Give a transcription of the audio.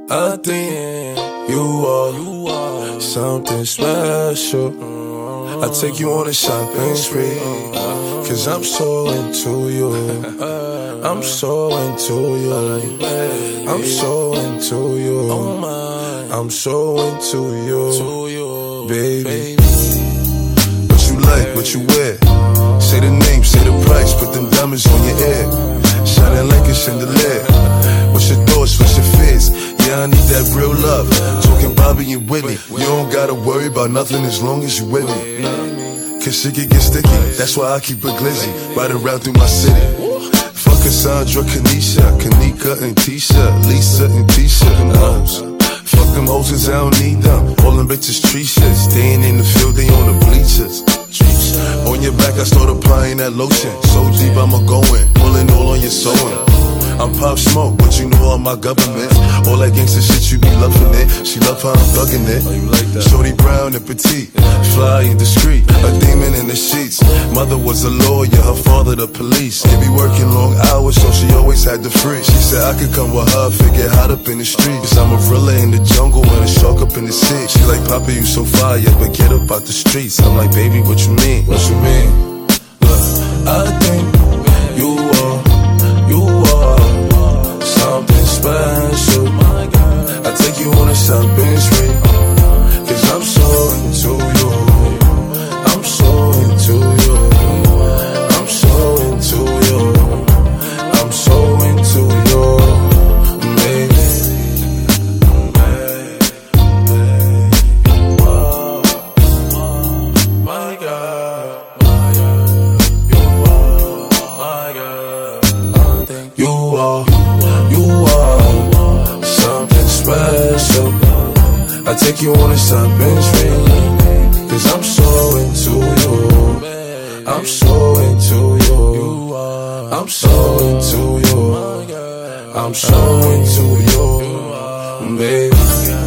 I think you are something special. I take you on a shopping spree, cause I'm so into you. I'm so into you. I'm so into you. I'm so into you, baby. What you like, what you wear? Say the name, say the price, put them diamonds on your ear. Shining like a chandelier. What's your thoughts, what's your fears? Yeah, I need that real love. Talking Bobby and Whitney. You don't gotta worry about nothing as long as you with me. Cause shit can get sticky, that's why I keep it glizzy. Riding around through my city. Fuck Cassandra, Kanisha, Kanika and Tisha, Lisa and Tisha. Them hoes. Fuck them hoes cause I don't need them. All them bitches treacherous. They ain't in the field, they on the bleachers. On your back I start applying that lotion. So deep I'ma go in, pulling all on your sewing. I'm Pop Smoke, but you know all my government. All that gangsta shit, you be loving it. She love how I'm thugging it. Oh, you like that? Shorty brown and petite, fly and discreet, a demon in the sheets. Mother was a lawyer, her father the police. They be working long hours, so she always had the free. She said I could come with her, figure hot up in the street. Cause I'm a gorilla in the jungle and a shark up in the sea. She like, Papa, you so fire, but get up out the streets. I'm like, baby, what you mean? What you mean? Look, I think you are something special. I take you on a shopping spree, cause I'm so into you. I'm so into you. I'm so into you. I'm so into you, baby. My God, you are my God. I think you are something special. I take you on a shopping spree, cause I'm so into you. I'm so into you. I'm so into you. I'm so into you, baby.